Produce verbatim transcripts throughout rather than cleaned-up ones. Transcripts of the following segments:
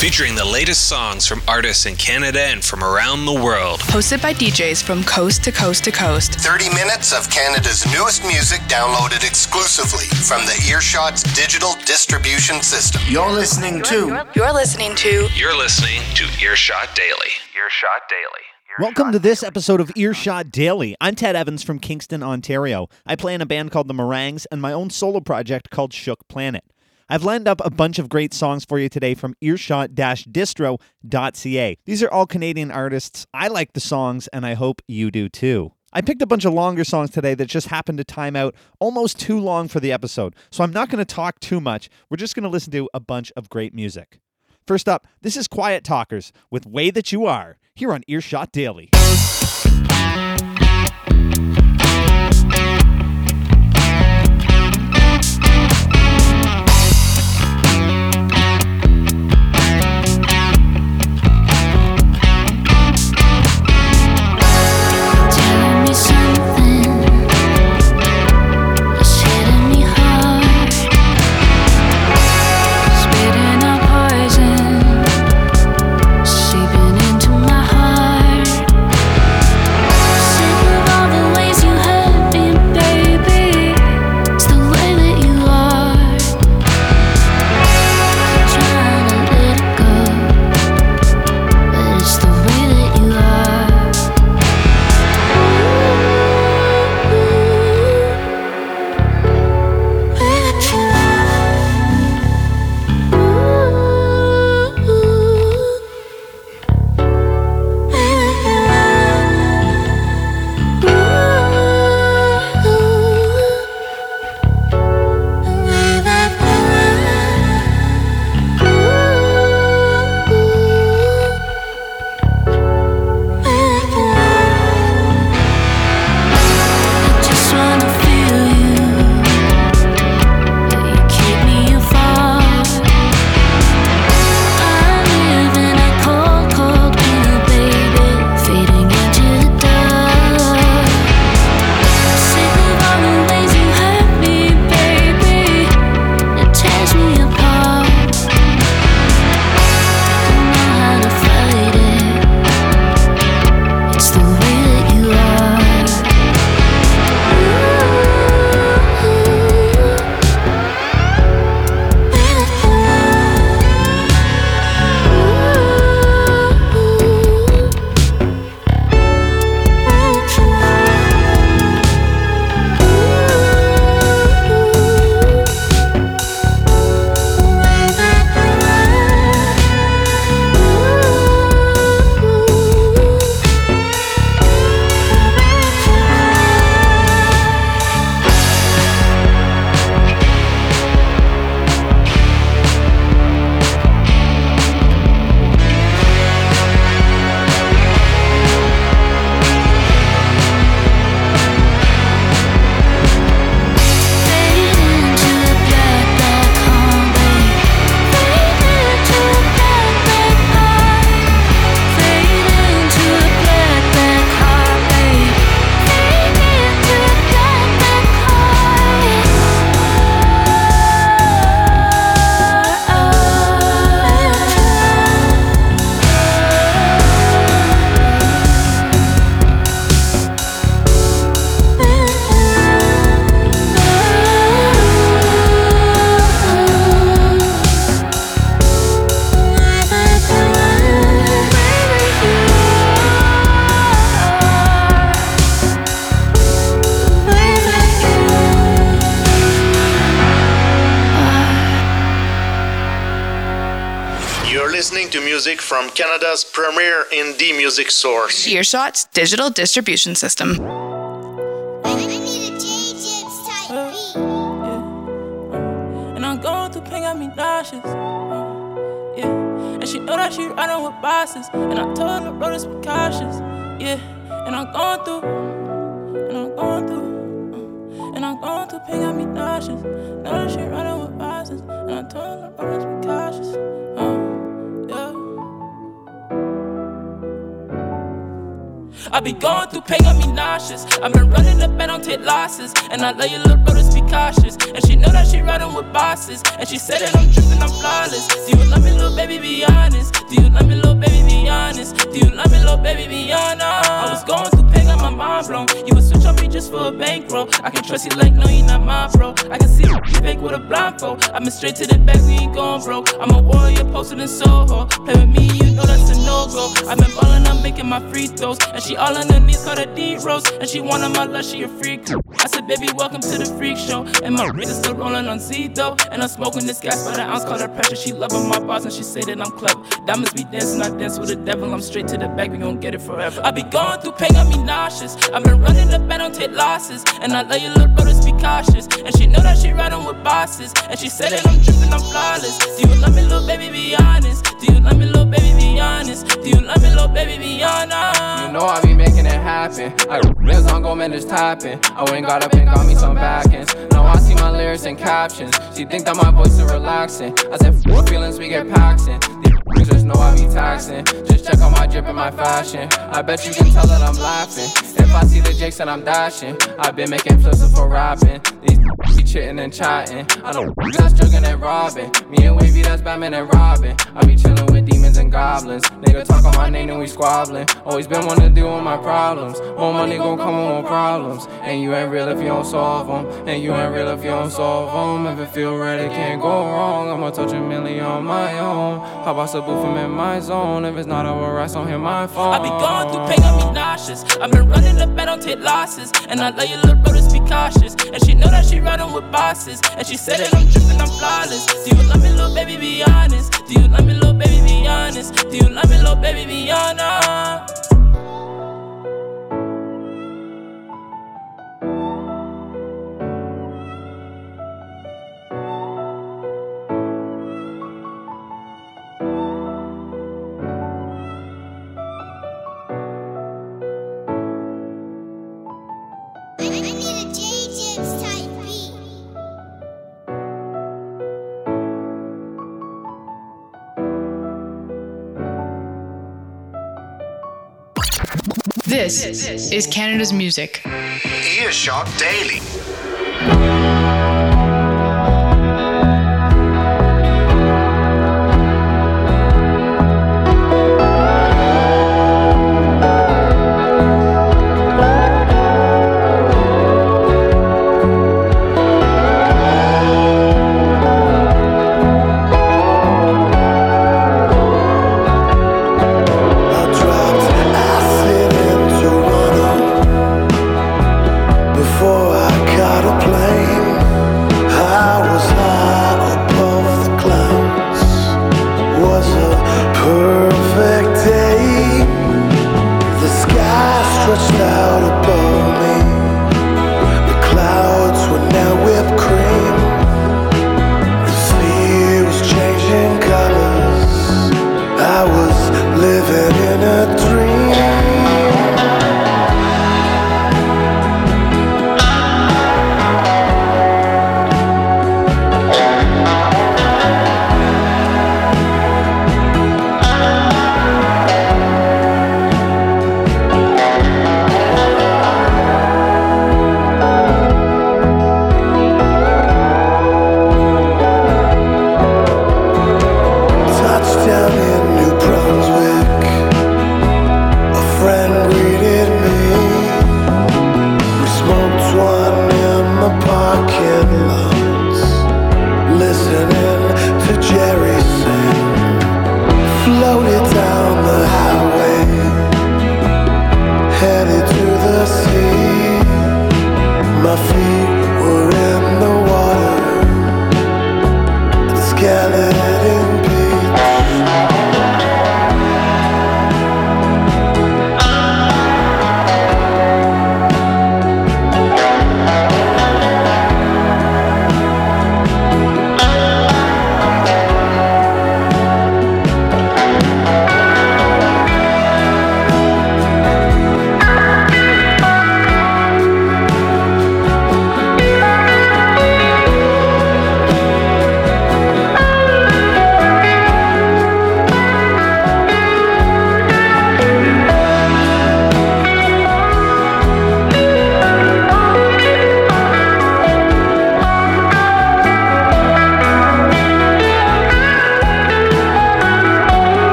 featuring the latest songs from artists in Canada and from around the world. Hosted by D Js from coast to coast to coast. thirty minutes of Canada's newest music downloaded exclusively from the Earshot's digital distribution system. You're listening to... You're listening to... You're listening to Earshot Daily. Earshot Daily. Welcome to this episode of Earshot Daily. I'm Ted Evans from Kingston, Ontario. I play in a band called The Meringues and my own solo project called Shook Planet. I've lined up a bunch of great songs for you today from earshot dash distro dot c a. These are all Canadian artists. I like the songs, and I hope you do too. I picked a bunch of longer songs today that just happened to time out almost too long for the episode, so I'm not going to talk too much. We're just going to listen to a bunch of great music. First up, this is Quiet Talkers with Way That You Are, here on Earshot Daily. Music from Canada's premier indie music source. Earshot's digital distribution system. I need a J-Jibs type uh, beat. Yeah. And I'm going through pain, got me nauseous. Uh, yeah. And she know that she riding with bosses. And I told her, bro, just be cautious. Yeah. And I'm going through. And I'm going through. Uh, and I'm going through pain, got me nauseous. Know that she riding with bosses. And I told her, bro, just be cautious. Uh, I be going through pain, got me nauseous. I've been running the bed, don't take losses. And I love you, little bro, just be cautious. And she know that she riding with bosses. And she said that I'm dripping, I'm flawless. Do you love me, little baby, be honest? Do you love me, little baby, be honest? Do you love me, little baby, be honest? I was going through pain, got my mind blown. You would switch on me just for a bankroll. I can trust you like, no, you not my bro. I can see you fake with a blindfold. I've been straight to the back, we ain't going broke. I'm a warrior posted in Soho. Play with me, you know that's a no-go. I've been ballin', I'm making my free throws. And she all on her knees, call her D-Rose. And she wanted my love, she a freak. I said, baby, welcome to the freak show. And my wrist is still rolling on Z though. And I'm smoking this gas by the ounce, call her pressure. She loving my bars and she say that I'm clever. Diamonds be dancing, I dance with the devil. I'm straight to the back, we gon' get it forever. I be going through pain, got me nauseous. I've been running the bed, don't take losses. And I love you, little bro, just be cautious. And she know that she riding with bosses. And she said that I'm dripping, I'm flawless. Do you love me, little baby, be honest? Do you love me, little baby, be honest? Do you love me, little baby, be honest? You know I be making it happen. Like lives on go man, just tapping. I went got up and got me some backends. Now I see my lyrics and captions. She think that my voice is relaxing. I said, f feelings, we get paxing. These just know I be taxing. Just check on my drip and my fashion. I bet you can tell that I'm laughing. If I see the Jakes and I'm dashing. I've been making flips for rapping. These be chitting and chatting. I know that's jugging and robbing. Me and Wavy, that's Batman and Robin. I be chilling with demons and goblins. Nigga talk on my name and we squabbling. Always been one to deal with my problems. More money gon' come with more problems. And you ain't real if you don't solve them. And you ain't real if you don't solve them. If it feel right, it can't go wrong. I'ma touch a million on my own. How about some booth, I'm in my zone. If it's not over, I don't hit my phone. I be going through pain, got me nauseous. I've been running the bed, don't take losses. And I love you, little bro, just be cautious. And she know that she riding with bosses. And she said that I'm dripping, I'm flawless. Do you love me, little baby, be honest? Do you love me, little baby, be honest? Do you love me, little baby, be honest? I need a J Jibs type beat. This is Canada's music. Earshot Daily. Before I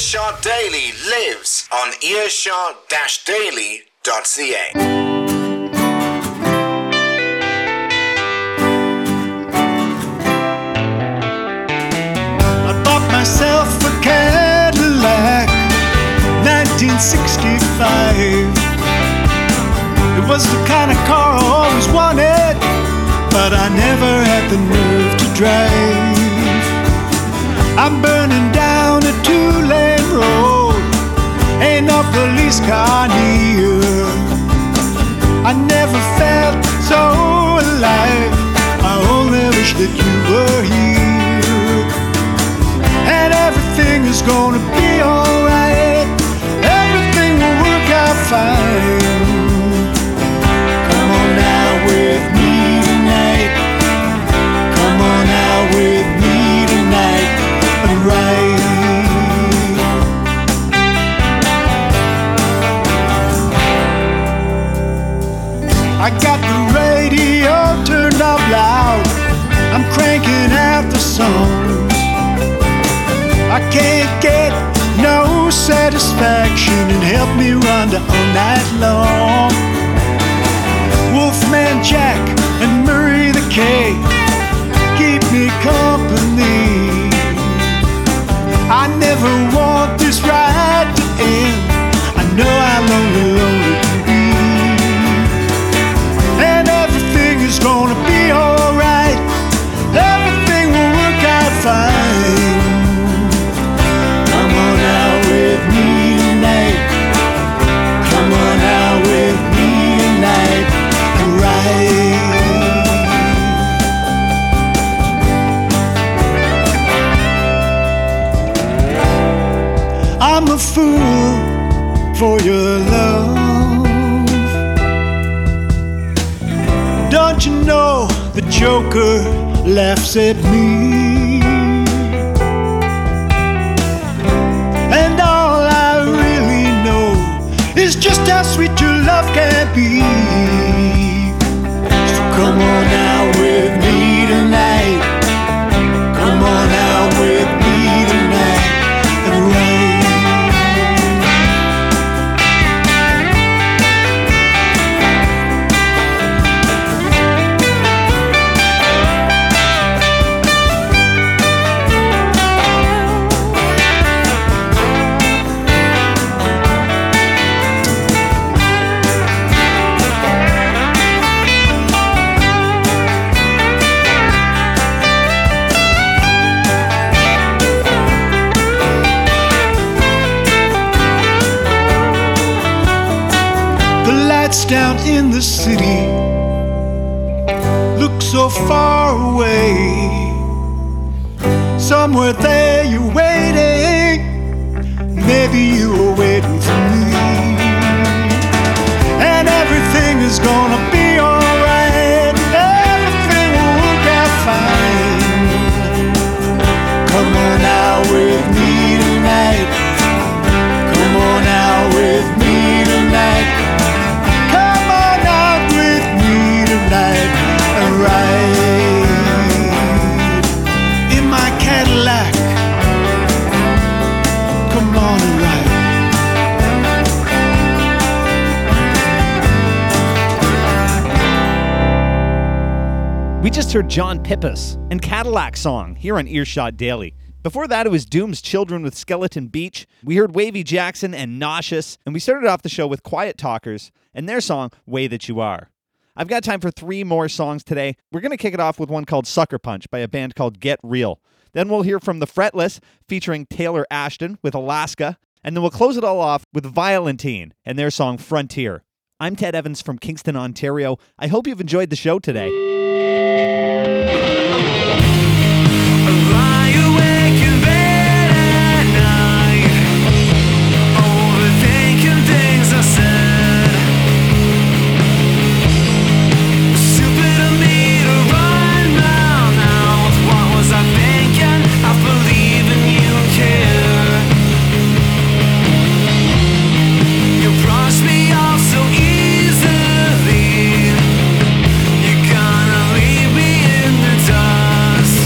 Earshot Daily lives on earshot dash daily dot c a. Myself a Cadillac, nineteen sixty-five. It was the kind of car I always wanted, but I never had the nerve to drive. I'm burning down a two-lane road, ain't no police car near. I never felt so alive, I only wish that you were here. And everything is gonna be alright, everything will work out fine. Come on out with me tonight, come on out with me tonight, and right. I got the radio turned up loud, I'm cranking out the songs. I can't get no satisfaction and help me run all night long. Wolfman Jack and Murray the K keep me company. I never want this ride to end, I know how lonely, lonely can be. And everything is gonna be alright, everything will work out fine. Come on out with me tonight, come on out with me tonight, and right. I'm a fool for your love. Don't you know the Joker laughs at me? And all I really know is just how sweet your love can be. So come on out with me tonight, come on out with me tonight, and right. Down in the city look so far away. Somewhere there you're waiting, maybe you were waiting for me. And everything is gonna be alright, everything will work out fine. Come on out with me tonight, come on out with me tonight, and ride in my Cadillac. Come on and ride. We just heard John Pippas and Cadillac Song here on Earshot Daily. Before that, it was Doom's Children with Skeleton Beach. We heard Wavy Jackson and Nauseous, and we started off the show with Quiet Talkers and their song, Way That You Are. I've got time for three more songs today. We're going to kick it off with one called Sucker Punch by a band called Get Real. Then we'll hear from The Fretless featuring Taylor Ashton with Alaska. And then we'll close it all off with Violentine and their song Frontier. I'm Ted Evans from Kingston, Ontario. I hope you've enjoyed the show today. You're gonna leave me in the dust.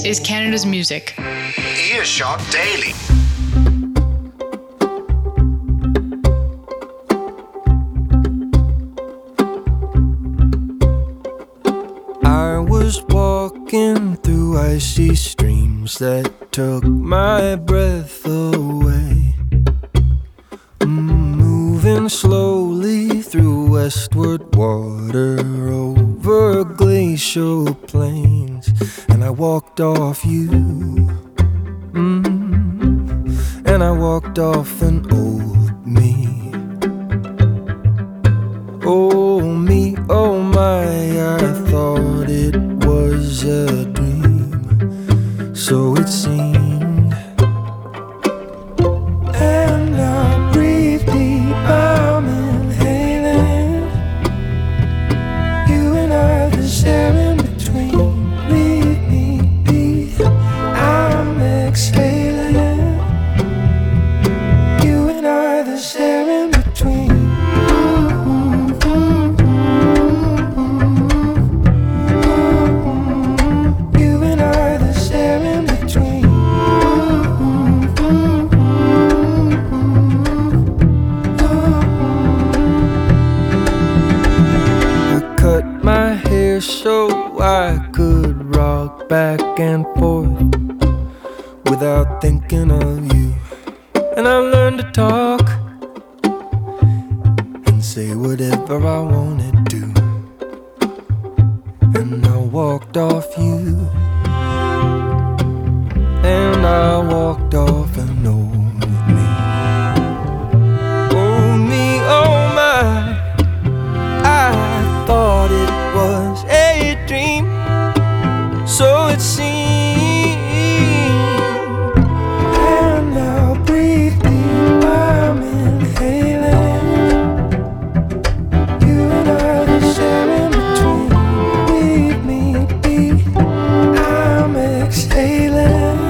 is Canada's music. Earshot Daily. I was walking through icy streams that took my breath away, moving slowly through westward water over glacial plains, and I walked off you, mm, and I walked off an old me. Oh me, oh my, I thought it was a dream, so it seemed. And I breathe deep, I'm inhaling. You and I, there's air in between. Leave me be, I'm exhaling. You and I, there's air in between. So I could rock back and forth without thinking of you. And I learned to talk and say whatever I wanted to. And I walked off you, and I walked off an old me. Oh me, oh my, I thought it was a dream, so it seemed. And I'll breathe deep, I'm inhaling. You and I, the share in between. Leave me be, I'm exhaling.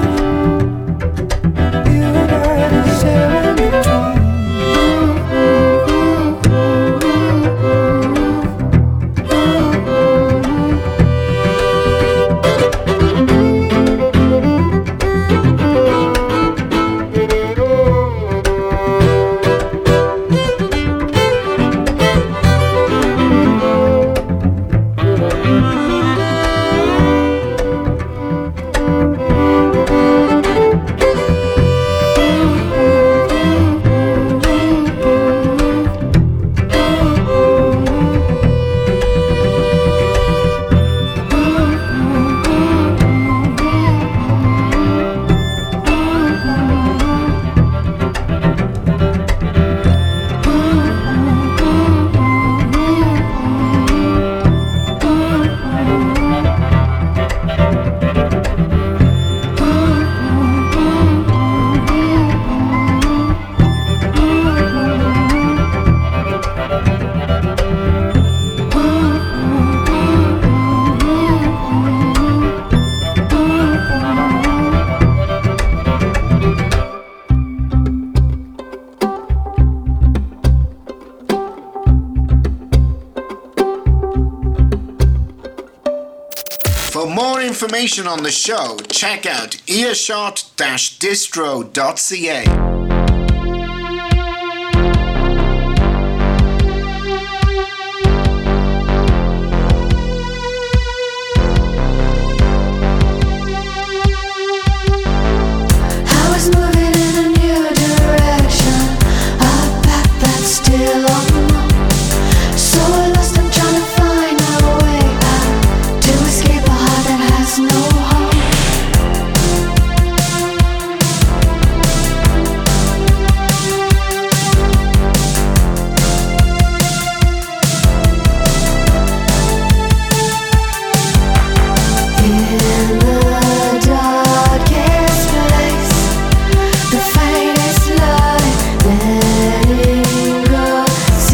You and I, the share in between. For more information on the show, check out earshot dash distro dot c a. Letting go.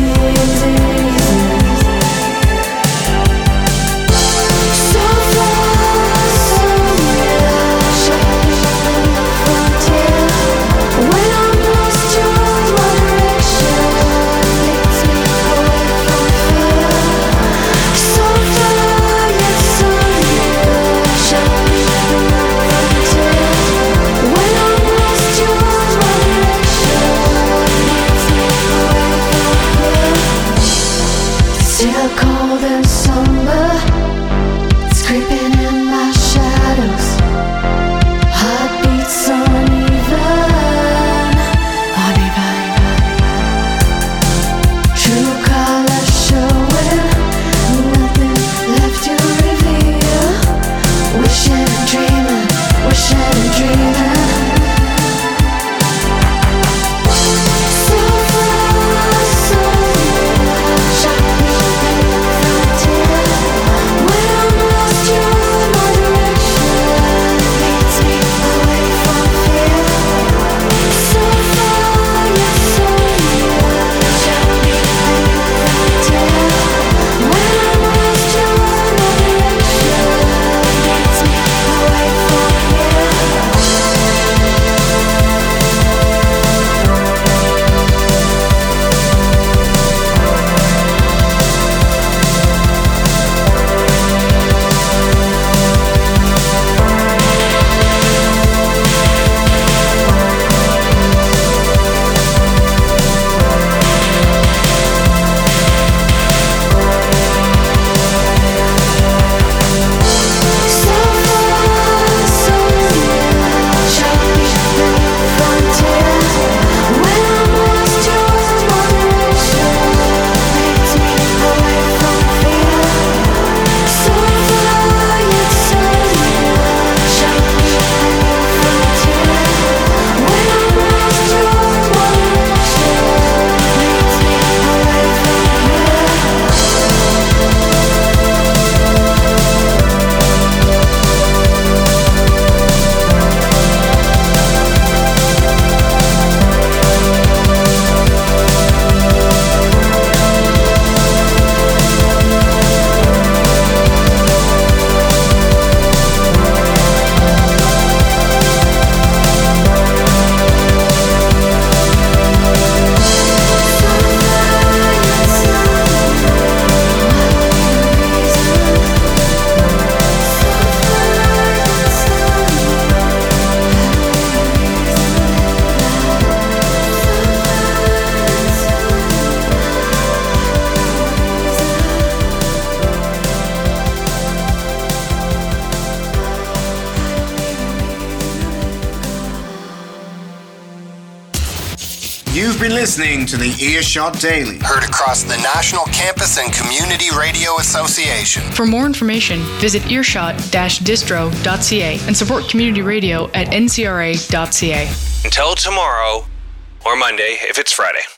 listening to the Earshot Daily. Heard across the National Campus and Community Radio Association. For more information, visit earshot dash distro dot c a and support community radio at n c r a dot c a. Until tomorrow, or Monday if it's Friday.